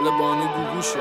بانو گوگوشه.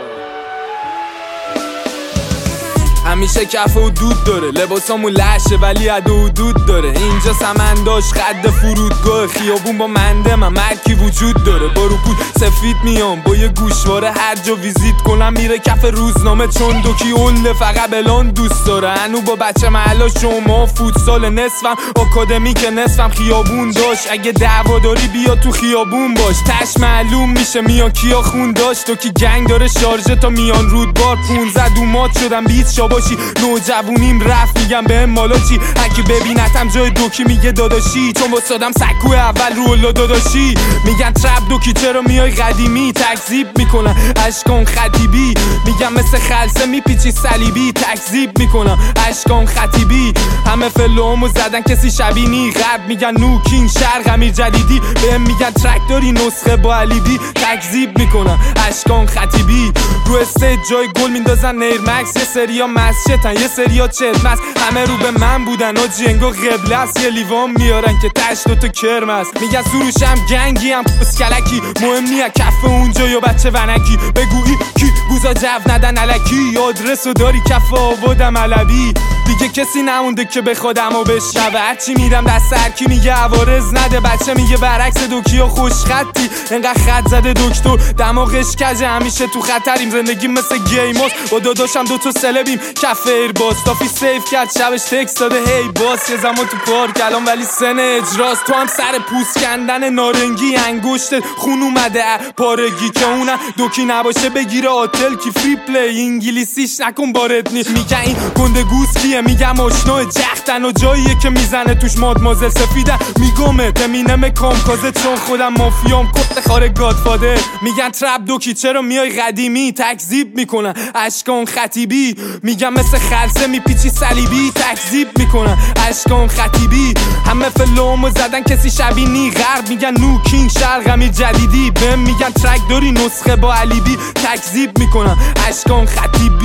همیشه کف و دود داره، لباسامون لشه ولی عد و حدود داره. اینجا سمنداش خد فرودگاه، خیابون با منده من مرکی وجود داره. با روپول سفید میام با یه گوشواره، هر جا ویزیت کنم میره کف روزنامه. چون دوکی اله فقط بلان دوست داره. هنو با بچه محلا شما فوتسال، نصفم آکادمی که نصفم خیابون داشت. اگه دعوا داری بیا تو خیابون باش، تش معلوم میشه میان کیا خون داشت. دوکی گنگ داره شارژه تا میان رودبار، 15 دومات شدم 20 شاباشی. نوجوونیم رفت میگم به مالا چی، هرکی ببینتم جای دوکی میگه داداشی. چون واسادم سکو اول رو الا داداشی. میگن ترپ دوکی چرا میای قدیمی، تکذیب میکنن اشکان خطیبی. میگم مثل خلصه میپیچی صلیبی، تکذیب میکنم اشکان خطیبی. همه فلومو زدن کسی شبینی، غرب میگن نوکین شرق امیر جدیدی. بهم میگن ترک داری نسخه با علیبی، تکذیب میکنم اشکان خطیبی. رو استیج جای گل میندازن نیرمکس، یه سریا مسجدن یه سریا چلمس. همه رو به من بودن و جنگو قبله است، یه لیوان میارن که تش دوتا کرم است. میگن سروشم گنگی هم پسکلکی، مهم نیه کف اونجا یا بچه ونکی. بگویی کی گوزا جو ندن علکی، آدرسو داری کف آبادم علوی. دیگه کسی نمونده که به خودم و بشنوه، هرچی میدم دست هرکی میگه عوارض نده. بچه میگه برعکس دوکیا خوش خطی، انقدر خط زده دکتر دماغش کجه. همیشه تو خطریم، زندگی مثل گیماست. با داداشم دوتا سلبیم کف ایرباز. تافی سیف کرد شبش تکس داده هی باس. یه زمان تو پارک الان ولی سن اجراست. تو هم سر پوست کندن نارنگی، انگشت خون اومده پارگی. که اونم دوکی نباشه بگیره آتل کی فری پلی. انگلیسیش نکن باردنی. میگن این گنده گوز کیه، میگم آشنای جختن و جاییه که میزنه توش مادمازل سفیده. میگم تمینم کامکازه چون خودم مافیام کت خاره گادفادر. میگن ترپ دوکی چرا میای قدیمی، تکذیب میکنن اشکان خطیبی. میگم مثل خلصه میپیچی صلیبی، تکذیب میکنن اشکان خطیبی. همه فلومو زدن کسی شبینی، غرب میگن نوکین شرق امیر جدیدی. بهم میگن ترک داری نسخه با علیبی، تکذیب میکنن اشکان خطیبی.